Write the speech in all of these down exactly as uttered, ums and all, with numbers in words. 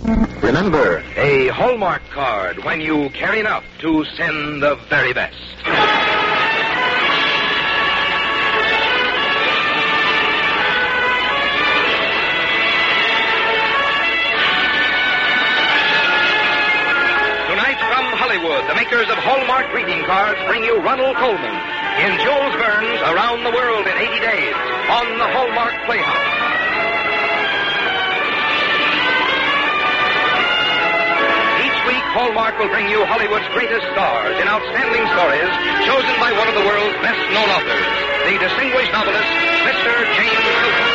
Remember, a Hallmark card when you care enough to send the very best. Tonight from Hollywood, the makers of Hallmark greeting cards bring you Ronald Colman in Jules Verne's Around the World in eighty days on the Hallmark Playhouse. Hallmark will bring you Hollywood's greatest stars in outstanding stories chosen by one of the world's best-known authors, the distinguished novelist, Mister James Hilton.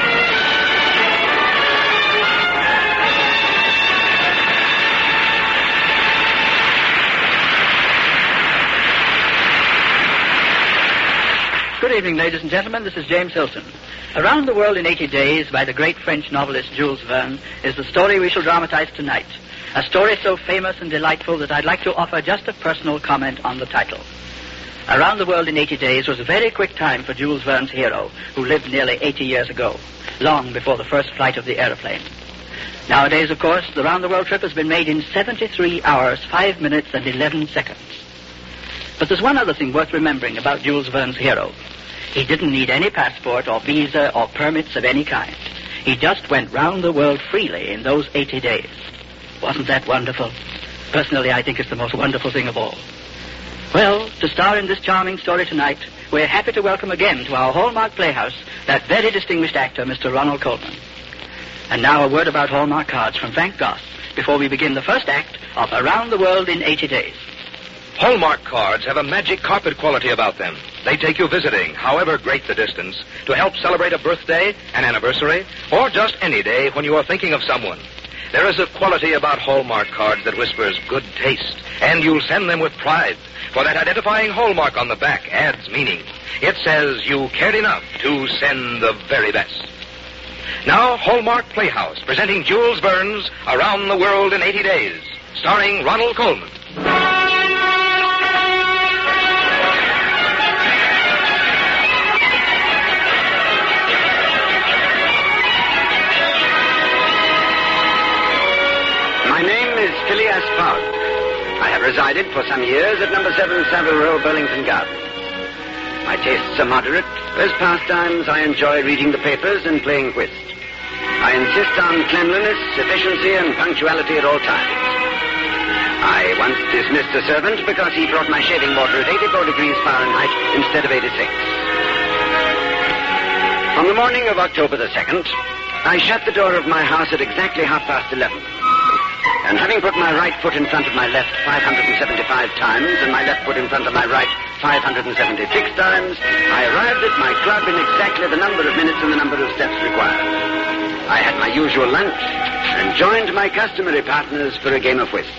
Good evening, ladies and gentlemen. This is James Hilton. Around the World in eighty days by the great French novelist Jules Verne is the story we shall dramatize tonight. A story so famous and delightful that I'd like to offer just a personal comment on the title. Around the World in eighty days was a very quick time for Jules Verne's hero, who lived nearly eighty years ago, long before the first flight of the airplane. Nowadays, of course, the round-the-world trip has been made in seventy-three hours, five minutes, and eleven seconds. But there's one other thing worth remembering about Jules Verne's hero. He didn't need any passport or visa or permits of any kind. He just went round the world freely in those eighty days. Wasn't that wonderful? Personally, I think it's the most wonderful thing of all. Well, to star in this charming story tonight, we're happy to welcome again to our Hallmark Playhouse that very distinguished actor, Mister Ronald Colman. And now a word about Hallmark cards from Frank Goss before we begin the first act of Around the World in eighty days. Hallmark cards have a magic carpet quality about them. They take you visiting, however great the distance, to help celebrate a birthday, an anniversary, or just any day when you are thinking of someone. There is a quality about Hallmark cards that whispers good taste, and you'll send them with pride, for that identifying hallmark on the back adds meaning. It says you cared enough to send the very best. Now, Hallmark Playhouse, presenting Jules Verne's Around the World in eighty days, starring Ronald Colman. Phileas Fogg. I have resided for some years at number seven Savile Row, Burlington Gardens. My tastes are moderate. As pastimes, I enjoy reading the papers and playing whist. I insist on cleanliness, efficiency, and punctuality at all times. I once dismissed a servant because he brought my shaving water at eighty-four degrees Fahrenheit instead of eighty-six. On the morning of October the second, I shut the door of my house at exactly half past eleven. And having put my right foot in front of my left five hundred seventy-five times and my left foot in front of my right five hundred seventy-six times, I arrived at my club in exactly the number of minutes and the number of steps required. I had my usual lunch and joined my customary partners for a game of whist.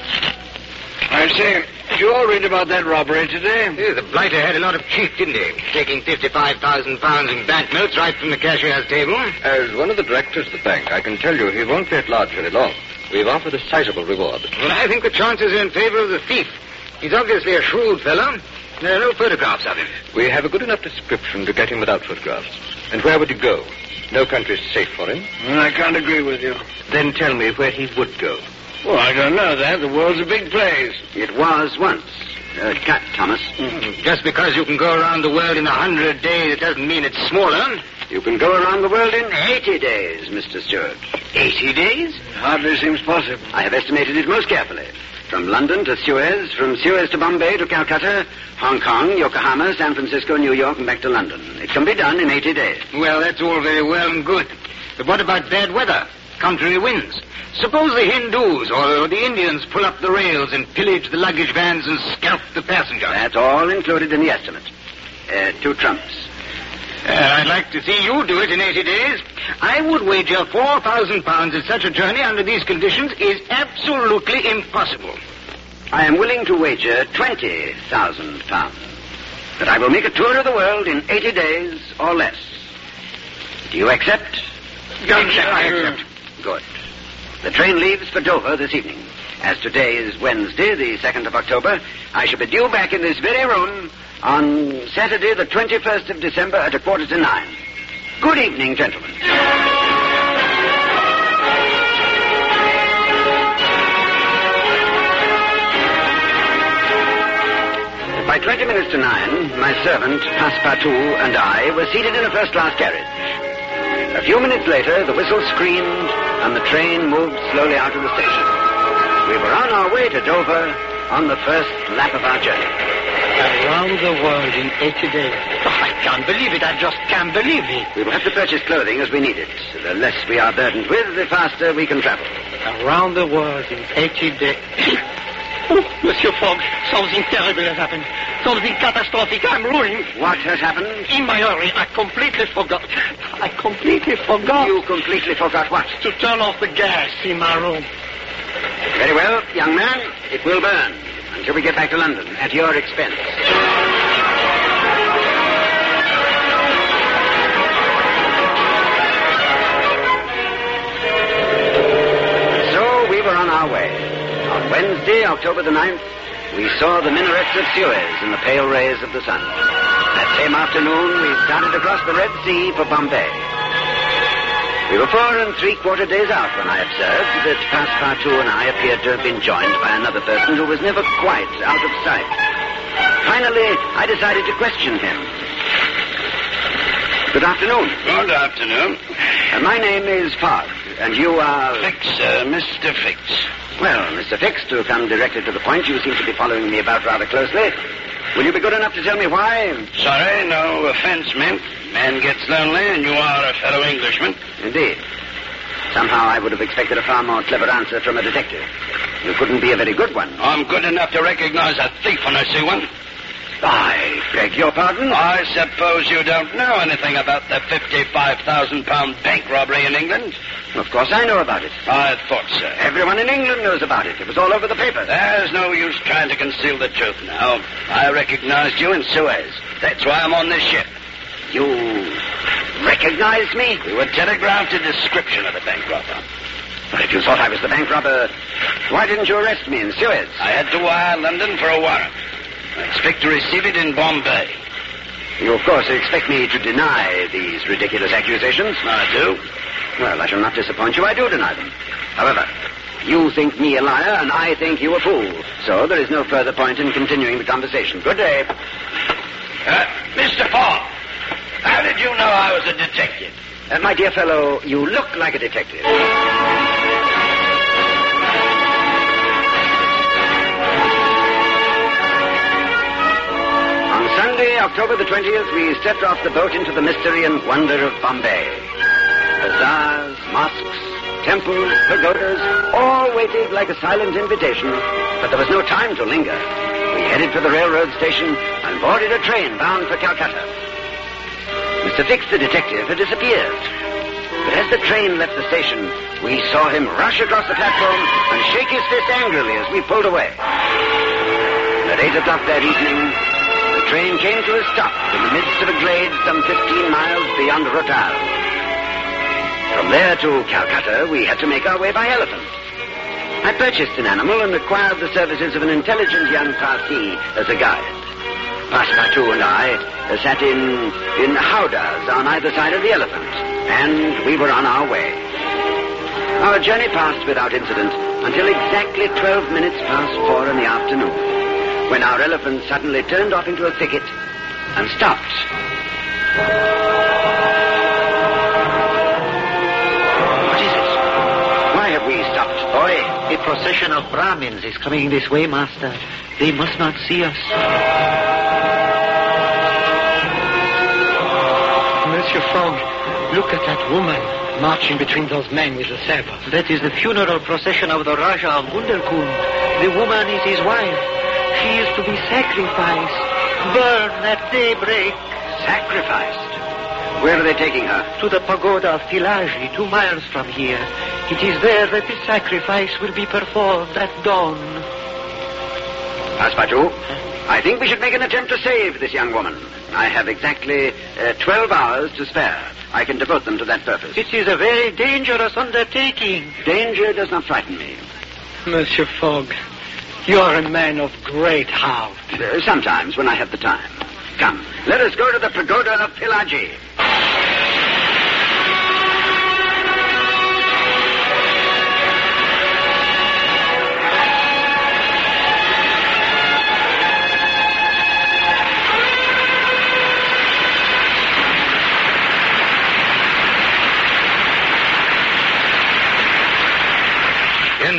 I say, did you all read about that robbery today? Yeah, the blighter had a lot of cheek, didn't he? Taking fifty-five thousand pounds in banknotes right from the cashier's table. As one of the directors of the bank, I can tell you he won't be at large very long. We've offered a sizable reward. Well, I think the chances are in favor of the thief. He's obviously a shrewd fellow. There are no photographs of him. We have a good enough description to get him without photographs. And where would he go? No country's safe for him. Well, I can't agree with you. Then tell me where he would go. Well, I don't know that. The world's a big place. It was once. Uh, cut, Thomas. Mm-hmm. Just because you can go around the world in a hundred days, it doesn't mean it's smaller. You can go around the world in eighty days, Mister Stewart. Eighty days? Hardly seems possible. I have estimated it most carefully. From London to Suez, from Suez to Bombay to Calcutta, Hong Kong, Yokohama, San Francisco, New York, and back to London. It can be done in eighty days. Well, that's all very well and good. But what about bad weather? Contrary winds? Suppose the Hindus or the Indians pull up the rails and pillage the luggage vans and scalp the passengers. That's all included in the estimate. Uh, two trumps. Uh, I'd like to see you do it in eighty days. I would wager four thousand pounds that such a journey under these conditions is absolutely impossible. I am willing to wager twenty thousand pounds that I will make a tour of the world in eighty days or less. Do you accept? Accept, I accept. Good. The train leaves for Dover this evening. As today is Wednesday, the second of October, I shall be due back in this very room on Saturday, the twenty-first of December at a quarter to nine. Good evening, gentlemen. twenty minutes to nine, my servant, Passepartout, and I were seated in a first-class carriage. A few minutes later, the whistle screamed, and the train moved slowly out of the station. We were on our way to Dover on the first lap of our journey. Around the world in eighty days. Oh, I can't believe it. I just can't believe it. We will have to purchase clothing as we need it. The less we are burdened with, the faster we can travel. Around the world in eighty days. Oh, Monsieur Fogg, something terrible has happened. Something catastrophic. I'm ruined. What has happened? In my hurry, I completely forgot. I completely forgot. You completely forgot what? To turn off the gas in my room. Very well, young man. It will burn until we get back to London at your expense. So we were on our way. On Wednesday, October the ninth, we saw the minarets of Suez in the pale rays of the sun. That same afternoon, we started across the Red Sea for Bombay. We were four and three-quarter days out when I observed that Passepartout and I appeared to have been joined by another person who was never quite out of sight. Finally, I decided to question him. Good afternoon. Good afternoon. Uh, my name is Fogg, and you are... Fix, uh, Mister Fix. Well, Mister Fix, to come directly to the point, you seem to be following me about rather closely. Will you be good enough to tell me why? Sorry, no offense meant. Man gets lonely, and you are a fellow Englishman. Indeed. Somehow I would have expected a far more clever answer from a detective. You couldn't be a very good one. I'm good enough to recognize a thief when I see one. I beg your pardon? I suppose you don't know anything about the fifty-five thousand pound bank robbery in England? Of course I know about it. I thought so. Everyone in England knows about it. It was all over the papers. There's no use trying to conceal the truth now. I recognized you in Suez. That's why I'm on this ship. You recognized me? We were telegraphed a description of the bank robber. But if you thought I was the bank robber, why didn't you arrest me in Suez? I had to wire London for a warrant. I expect to receive it in Bombay. You, of course, expect me to deny these ridiculous accusations? I do. Well, I shall not disappoint you. I do deny them. However, you think me a liar, and I think you a fool. So there is no further point in continuing the conversation. Good day. Uh, Mister Fogg, how did you know I was a detective? Uh, my dear fellow, you look like a detective. On Sunday, October the twentieth, we stepped off the boat into the mystery and wonder of Bombay. Bazaars, mosques, temples, pagodas, all waited like a silent invitation, but there was no time to linger. We headed for the railroad station and boarded a train bound for Calcutta. Mister Fix, the detective, had disappeared. But as the train left the station, we saw him rush across the platform and shake his fist angrily as we pulled away. At eight o'clock that evening, the train came to a stop in the midst of a glade some fifteen miles beyond Rohtal. From there to Calcutta, we had to make our way by elephant. I purchased an animal and acquired the services of an intelligent young Parsi as a guide. Passepartout and I sat in, in howdahs on either side of the elephant, and we were on our way. Our journey passed without incident until exactly twelve minutes past four in the afternoon, when our elephant suddenly turned off into a thicket and stopped. Boy, A procession of Brahmins is coming this way, Master. They must not see us. Monsieur Fogg, look at that woman marching between those men with the sabre. That is the funeral procession of the Raja of Bundelkund. The woman is his wife. She is to be sacrificed, burned at daybreak. Sacrificed? Where are they taking her? To the pagoda of Pilaji, two miles from here. It is there that the sacrifice will be performed at dawn. Passepartout, I think we should make an attempt to save this young woman. I have exactly uh, twelve hours to spare. I can devote them to that purpose. It is a very dangerous undertaking. Danger does not frighten me. Monsieur Fogg, you are a man of great heart. Uh, sometimes, when I have the time. Come, let us go to the pagoda of Pilaji.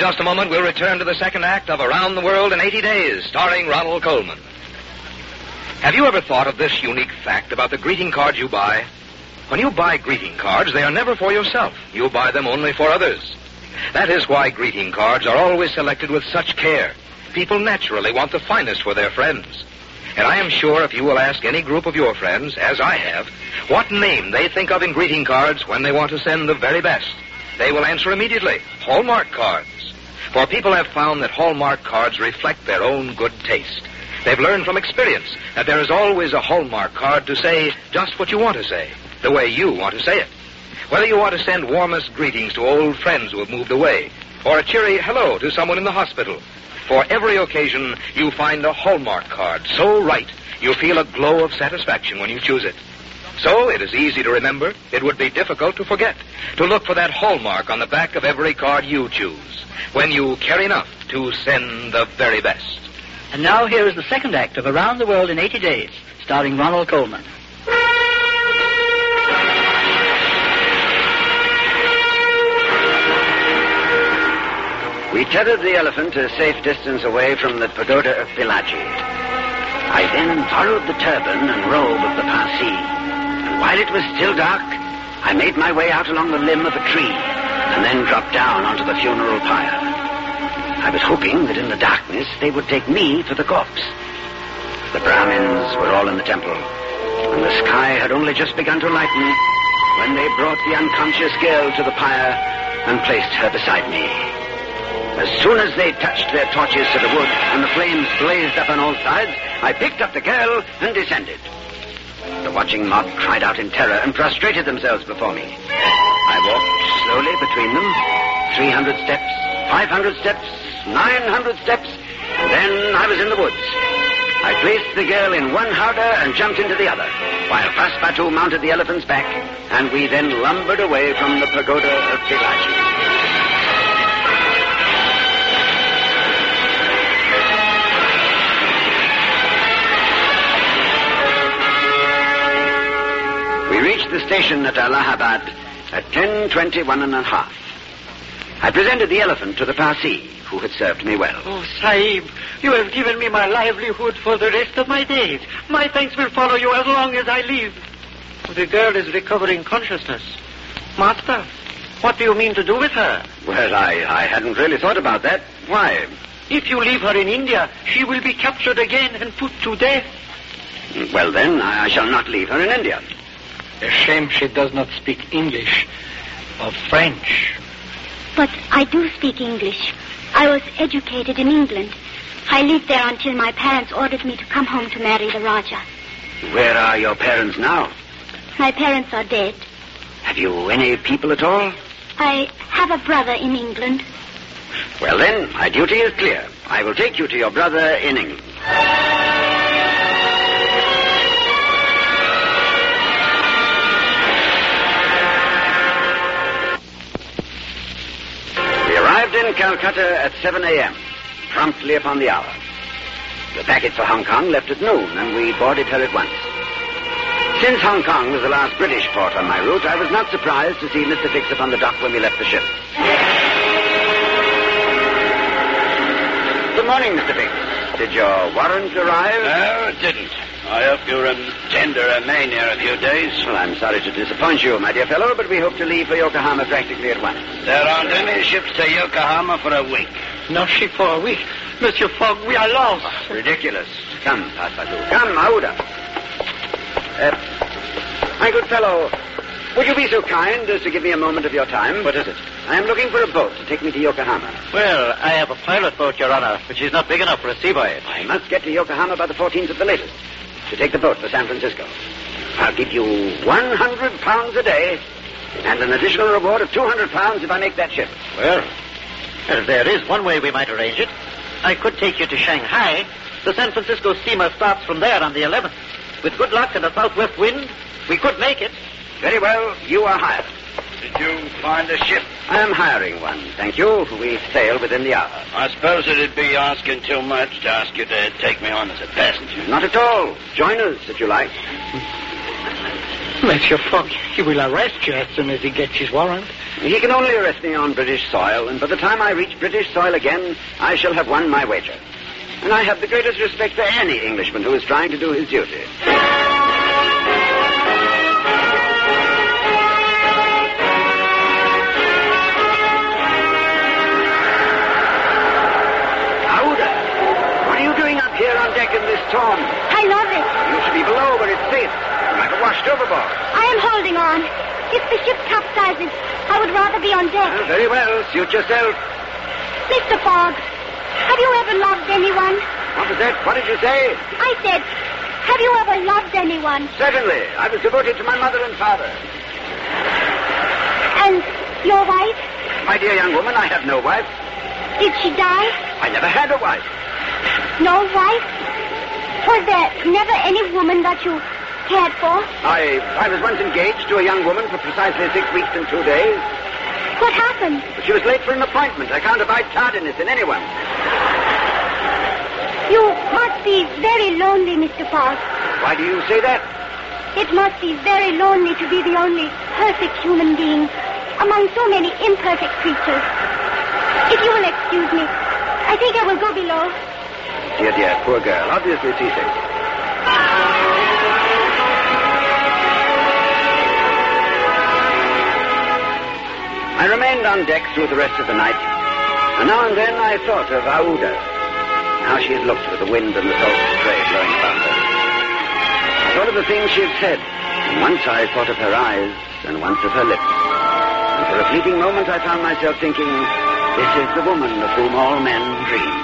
just a moment, we'll return to the second act of Around the World in eighty days, starring Ronald Colman. Have you ever thought of this unique fact about the greeting cards you buy? When you buy greeting cards, they are never for yourself. You buy them only for others. That is why greeting cards are always selected with such care. People naturally want the finest for their friends. And I am sure if you will ask any group of your friends, as I have, what name they think of in greeting cards when they want to send the very best, they will answer immediately, Hallmark cards. For people have found that Hallmark cards reflect their own good taste. They've learned from experience that there is always a Hallmark card to say just what you want to say, the way you want to say it. Whether you want to send warmest greetings to old friends who have moved away, or a cheery hello to someone in the hospital, for every occasion you find a Hallmark card so right you feel a glow of satisfaction when you choose it. So it is easy to remember. It would be difficult to forget. To look for that hallmark on the back of every card you choose when you care enough to send the very best. And now here is the second act of Around the World in eighty days, starring Ronald Colman. We tethered the elephant a safe distance away from the pagoda of Pillaji. I then borrowed the turban and robe of the Parsi, and while it was still dark, I made my way out along the limb of a tree, and then dropped down onto the funeral pyre. I was hoping that in the darkness they would take me for the corpse. The Brahmins were all in the temple, and the sky had only just begun to lighten when they brought the unconscious girl to the pyre and placed her beside me. As soon as they touched their torches to the wood and the flames blazed up on all sides, I picked up the girl and descended. The watching mob cried out in terror and prostrated themselves before me. I walked slowly between them, three hundred steps, five hundred steps, nine hundred steps, and then I was in the woods. I placed the girl in one howdah and jumped into the other, while Passepartout mounted the elephant's back, and we then lumbered away from the pagoda of Pillaji. We reached the station at Allahabad at ten twenty-one and a half. I presented the elephant to the Parsi, who had served me well. Oh, Sahib, you have given me my livelihood for the rest of my days. My thanks will follow you as long as I live. The girl is recovering consciousness. Master, what do you mean to do with her? Well, I, I hadn't really thought about that. Why? If you leave her in India, she will be captured again and put to death. Well, then, I, I shall not leave her in India. A shame she does not speak English or French. But I do speak English. I was educated in England. I lived there until my parents ordered me to come home to marry the Raja. Where are your parents now? My parents are dead. Have you any people at all? I have a brother in England. Well, then, my duty is clear. I will take you to your brother in England. In Calcutta at seven a.m., promptly upon the hour. The packet for Hong Kong left at noon, and we boarded her at once. Since Hong Kong was the last British port on my route, I was not surprised to see Mister Fix upon the dock when we left the ship. Good morning, Mister Fix. Did your warrant arrive? No, it didn't. I hope you'll um, tender a mania a few days. Well, I'm sorry to disappoint you, my dear fellow, but we hope to leave for Yokohama practically at once. There aren't any ships to Yokohama for a week. No ship for a week. Monsieur Fogg, we are lost. Oh, ridiculous. Come, Passepartout. Come, Aouda. Uh, my good fellow, would you be so kind as to give me a moment of your time? What is it? I am looking for a boat to take me to Yokohama. Well, I have a pilot boat, Your Honor, which is not big enough for a sea voyage. I must get to Yokohama by the fourteenth at the latest to take the boat for San Francisco. I'll give you one hundred pounds a day and an additional reward of two hundred pounds if I make that ship. Well, well, there is one way we might arrange it. I could take you to Shanghai. The San Francisco steamer starts from there on the eleventh. With good luck and a southwest wind, we could make it. Very well, you are hired. Did you find a ship? I am hiring one, thank you. We sail within the hour. I suppose it'd be asking too much to ask you to take me on as a passenger. Not at all. Join us, if you like. Monsieur Fogg, he will arrest you as soon as he gets his warrant. He can only arrest me on British soil, and by the time I reach British soil again, I shall have won my wager. And I have the greatest respect for any Englishman who is trying to do his duty. Aouda, what are you doing up here on deck in this storm? I love it. You should be below where it's safe. You might have washed overboard. I am holding on. If the ship capsizes, I would rather be on deck. Well, very well. Suit yourself. Mister Fogg, have you ever loved anyone? What was that? What did you say? I said, have you ever loved anyone? Certainly. I was devoted to my mother and father. And your wife? My dear young woman, I have no wife. Did she die? I never had a wife. No wife? Was there never any woman that you cared for? I I was once engaged to a young woman for precisely six weeks and two days. What happened? She was late for an appointment. I can't abide tardiness in anyone. You must be very lonely, Mister Fogg. Why do you say that? It must be very lonely to be the only perfect human being among so many imperfect creatures. If you will excuse me, I think I will go below. Dear, dear, poor girl. Obviously seasick. I remained on deck through the rest of the night, and now and then I thought of Aouda, how she had looked with the wind and the salt spray blowing about her. I thought of the things she had said, and once I thought of her eyes, and once of her lips. And for a fleeting moment I found myself thinking, this is the woman of whom all men dream.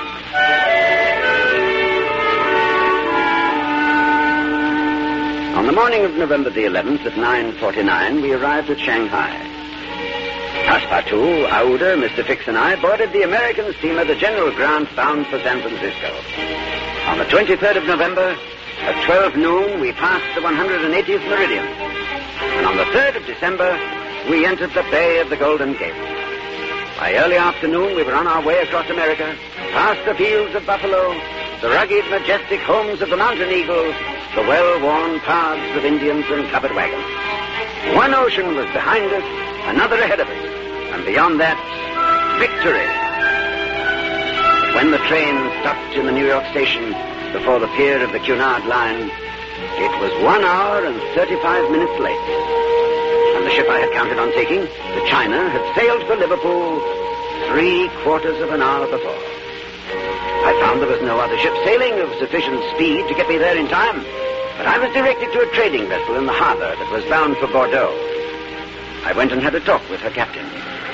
On the morning of November the eleventh at nine forty-nine, we arrived at Shanghai. Passepartout, Aouda, Mister Fix, and I boarded the American steamer, the General Grant, bound for San Francisco. On the twenty-third of November, at twelve noon, we passed the one hundred eightieth meridian. And on the third of December, we entered the Bay of the Golden Gate. By early afternoon, we were on our way across America, past the fields of buffalo, the rugged, majestic homes of the mountain eagle, the well-worn paths of Indians and covered wagons. One ocean was behind us, another ahead of us, and beyond that, victory. But when the train stopped in the New York station before the pier of the Cunard line, it was one hour and thirty-five minutes late. And the ship I had counted on taking, the China, had sailed for Liverpool three quarters of an hour before. I found there was no other ship sailing of sufficient speed to get me there in time, but I was directed to a trading vessel in the harbor that was bound for Bordeaux. I went and had a talk with her captain.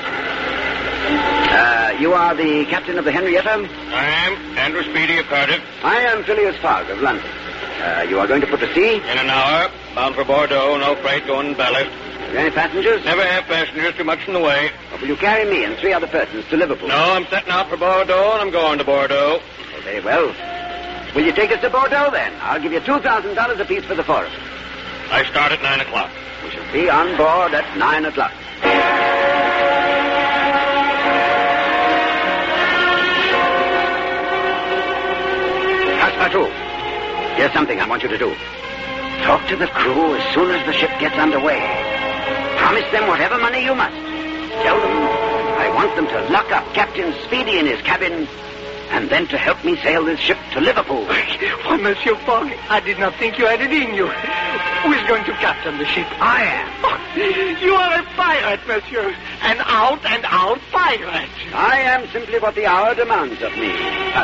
Uh, you are the captain of the Henrietta? I am. Andrew Speedy of Cardiff. I am Phileas Fogg of London. Uh, you are going to put to sea? In an hour. Bound for Bordeaux. No freight going ballast. Have you any passengers? Never have passengers. Too much in the way. Or will you carry me and three other persons to Liverpool? No, I'm setting out for Bordeaux, and I'm going to Bordeaux. Oh, very well. Will you take us to Bordeaux, then? I'll give you two thousand dollars apiece for the four of us. I start at nine o'clock. We shall be on board at nine o'clock. Passepartout, here's something I want you to do. Talk to the crew as soon as the ship gets underway. Promise them whatever money you must. Tell them I want them to lock up Captain Speedy in his cabin and then to help me sail this ship to Liverpool. Why, Monsieur Fogg, I did not think you had it in you. Who is going to captain the ship? I am. Oh, you are a pirate, Monsieur. An out-and-out pirate. I am simply what the hour demands of me.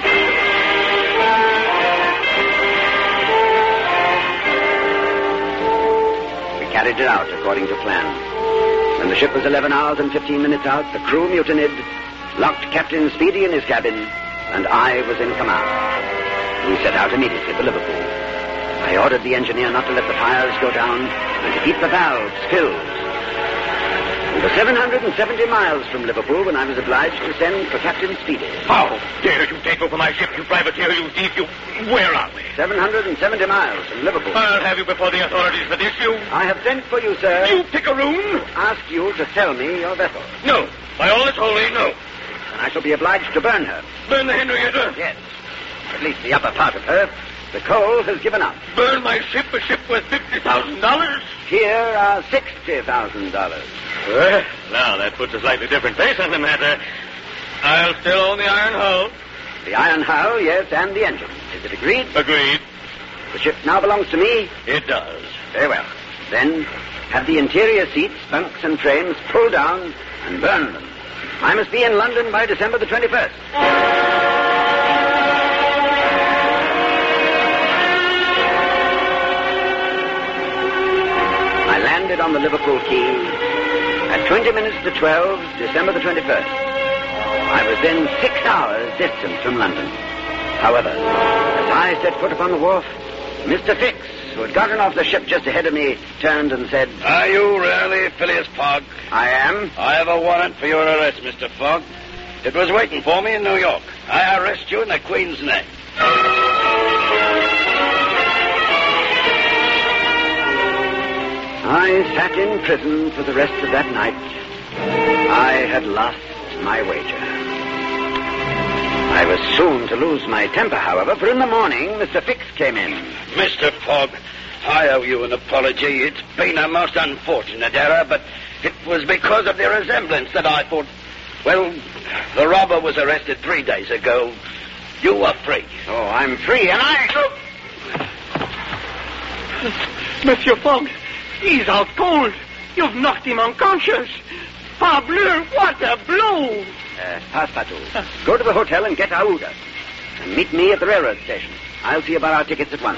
We carried it out according to plan. When the ship was eleven hours and fifteen minutes out, the crew mutinied, locked Captain Speedy in his cabin, and I was in command. We set out immediately for Liverpool. I ordered the engineer not to let the fires go down and to keep the valves filled. We were seven hundred seventy miles from Liverpool when I was obliged to send for Captain Speedy. How dare you take over my ship, you privateer, you thief, you... Where are we? seven hundred seventy miles from Liverpool. I'll have you before the authorities for this, you... I have sent for you, sir. You pickaroon! Ask you to sell me your vessel. No. By all that's holy, no. And I shall be obliged to burn her. Burn the Henrietta? Yes. At least the upper part of her. The coal has given up. Burn my ship, a ship worth fifty thousand dollars? here are sixty thousand dollars. Well, now that puts a slightly different face on the matter. I'll still own the iron hull. The iron hull, yes, and the engine. Is it agreed? Agreed. The ship now belongs to me? It does. Very well. Then have the interior seats, bunks, and frames pulled down and burn them. I must be in London by December the twenty-first. I landed on the Liverpool quay at twenty minutes to twelve, December the twenty-first. I was then six hours distant from London. However, as I set foot upon the wharf, Mister Fix, who had gotten off the ship just ahead of me, turned and said, Are you really Phileas Fogg? I am. I have a warrant for your arrest, Mister Fogg. It was waiting for me in New York. I arrest you in the Queen's name. I sat in prison for the rest of that night. I had lost my wager. I was soon to lose my temper, however, for in the morning, Mister Fix came in. Mister Fogg, I owe you an apology. It's been a most unfortunate error, but it was because of the resemblance that I thought... Well, the robber was arrested three days ago. You were free. Oh, I'm free, and I... Monsieur Fogg, he's out cold. You've knocked him unconscious. Parbleu, what a blow! Uh, Passepartout, go to the hotel and get Aouda. And meet me at the railroad station. I'll see about our tickets at once.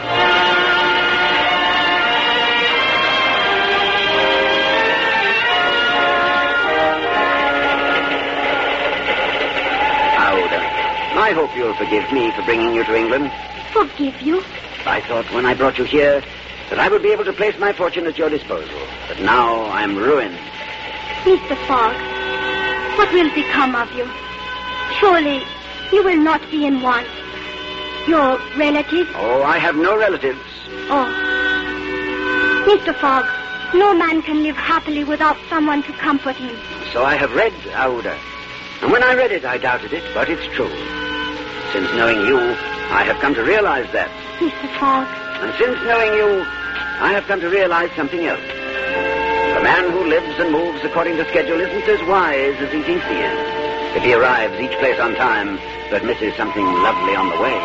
Aouda, I hope you'll forgive me for bringing you to England. Forgive you? I thought when I brought you here that I would be able to place my fortune at your disposal. But now I'm ruined. Mister Fogg, what will become of you? Surely you will not be in want. Your relatives? Oh, I have no relatives. Oh. Mister Fogg, no man can live happily without someone to comfort him. So I have read Aouda. And when I read it, I doubted it, but it's true. Since knowing you, I have come to realize that. Mister Fogg. And since knowing you, I have come to realize something else. The man who lives and moves according to schedule isn't as wise as he thinks he is. If he arrives each place on time, but misses something lovely on the way.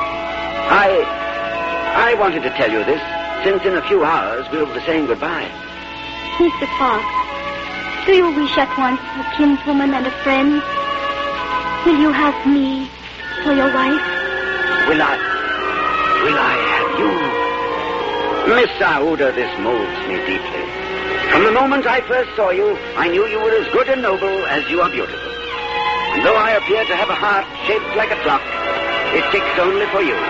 I... I wanted to tell you this, since in a few hours we'll be saying goodbye. Mister Fogg, do you wish at once a kinswoman and a friend? Will you have me for your wife? Will I... Will I have you? Miss Aouda, this moves me deeply. From the moment I first saw you, I knew you were as good and noble as you are beautiful. And though I appear to have a heart shaped like a clock, it ticks only for you.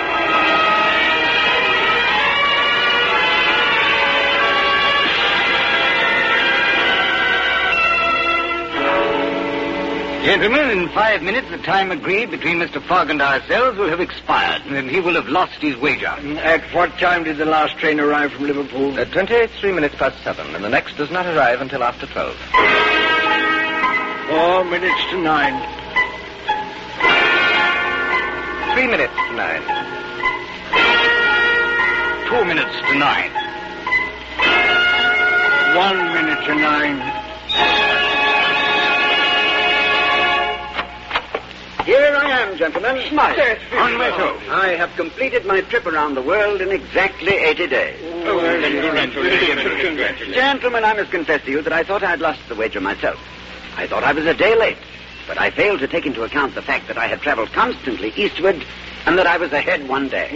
Gentlemen, in five minutes, the time agreed between Mister Fogg and ourselves will have expired, and he will have lost his wager. At what time did the last train arrive from Liverpool? At twenty-three minutes past seven, and the next does not arrive until after twelve. Four minutes to nine. Three minutes to nine. Two minutes to nine. One minute to nine. Here I am, gentlemen. Smile. On my toe. I have completed my trip around the world in exactly eighty days. Oh, well, congratulations. Gentlemen, I must confess to you that I thought I had lost the wager myself. I thought I was a day late, but I failed to take into account the fact that I had traveled constantly eastward and that I was ahead one day.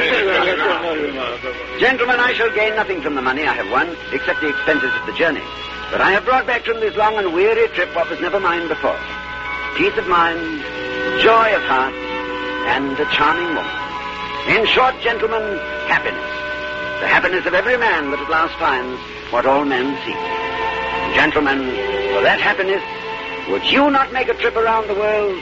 Gentlemen, I shall gain nothing from the money I have won, except the expenses of the journey. But I have brought back from this long and weary trip what was never mine before. Peace of mind, joy of heart, and a charming woman. In short, gentlemen, happiness. The happiness of every man that at last finds what all men seek. Gentlemen, for that happiness, would you not make a trip around the world?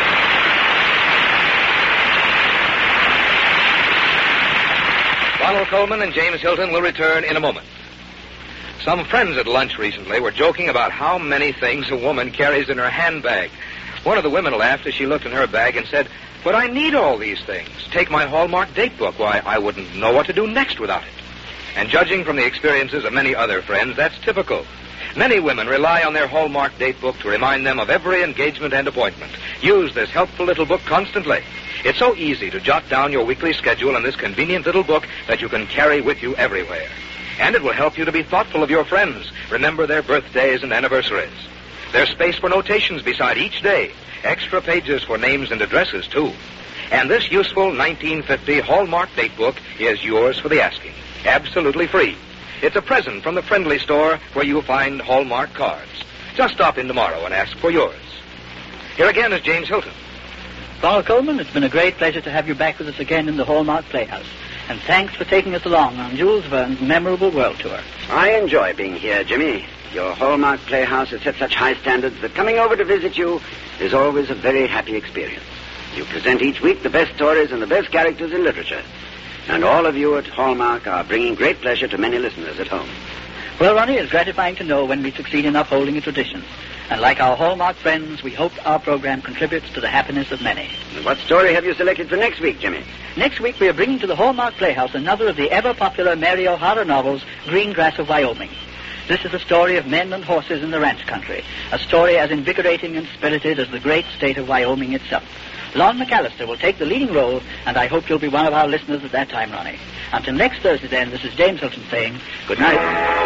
Ronald Coleman and James Hilton will return in a moment. Some friends at lunch recently were joking about how many things a woman carries in her handbag. One of the women laughed as she looked in her bag and said, "But I need all these things. Take my Hallmark date book. Why, I wouldn't know what to do next without it." And judging from the experiences of many other friends, that's typical. Many women rely on their Hallmark date book to remind them of every engagement and appointment. Use this helpful little book constantly. It's so easy to jot down your weekly schedule in this convenient little book that you can carry with you everywhere. And it will help you to be thoughtful of your friends. Remember their birthdays and anniversaries. There's space for notations beside each day. Extra pages for names and addresses, too. And this useful nineteen fifty Hallmark date book is yours for the asking. Absolutely free. It's a present from the friendly store where you'll find Hallmark cards. Just stop in tomorrow and ask for yours. Here again is James Hilton. Paul Coleman, it's been a great pleasure to have you back with us again in the Hallmark Playhouse. And thanks for taking us along on Jules Verne's memorable world tour. I enjoy being here, Jimmy. Your Hallmark Playhouse has set such high standards that coming over to visit you is always a very happy experience. You present each week the best stories and the best characters in literature. And all of you at Hallmark are bringing great pleasure to many listeners at home. Well, Ronnie, it's gratifying to know when we succeed in upholding a tradition. And like our Hallmark friends, we hope our program contributes to the happiness of many. And what story have you selected for next week, Jimmy? Next week, we are bringing to the Hallmark Playhouse another of the ever-popular Mary O'Hara novels, Green Grass of Wyoming. This is a story of men and horses in the ranch country, a story as invigorating and spirited as the great state of Wyoming itself. Lon McAllister will take the leading role, and I hope you'll be one of our listeners at that time, Ronnie. Until next Thursday, then, this is James Hilton saying good night.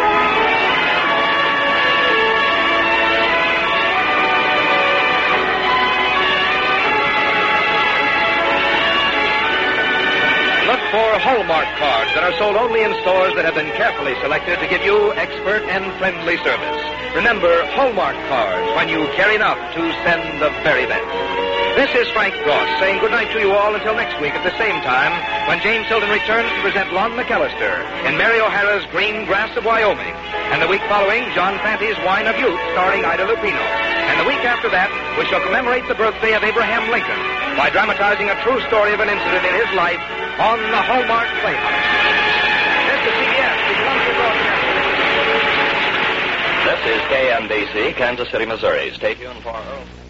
Look for Hallmark cards that are sold only in stores that have been carefully selected to give you expert and friendly service. Remember, Hallmark cards when you care enough to send the very best. This is Frank Goss saying goodnight to you all until next week at the same time when James Hilton returns to present Lon McAllister in Mary O'Hara's Green Grass of Wyoming. And the week following, John Fante's Wine of Youth starring Ida Lupino. And the week after that, we shall commemorate the birthday of Abraham Lincoln by dramatizing a true story of an incident in his life on the Hallmark Playhouse. This is C B S, the Columbia Broadcasting. This is K M B C, Kansas City, Missouri. Stay tuned for...